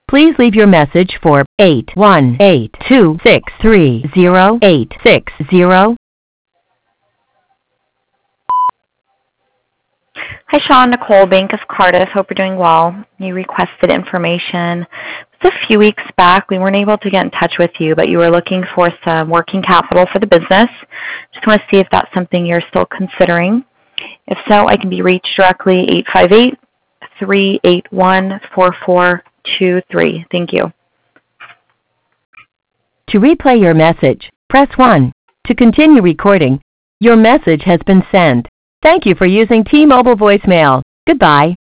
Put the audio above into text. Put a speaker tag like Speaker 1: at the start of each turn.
Speaker 1: Please leave your message for 818-263-0860.
Speaker 2: Hi, Sean. Nicole, Bank of Cardiff. Hope you're doing well. You requested information. It was a few weeks back. We weren't able to get in touch with you, but you were looking for some working capital for the business. Just want to see if that's something you're still considering. If so, I can be reached directly 858-381-4423. Thank you.
Speaker 1: To replay your message, press 1. To continue recording, your message has been sent. Thank you for using T-Mobile voicemail. Goodbye.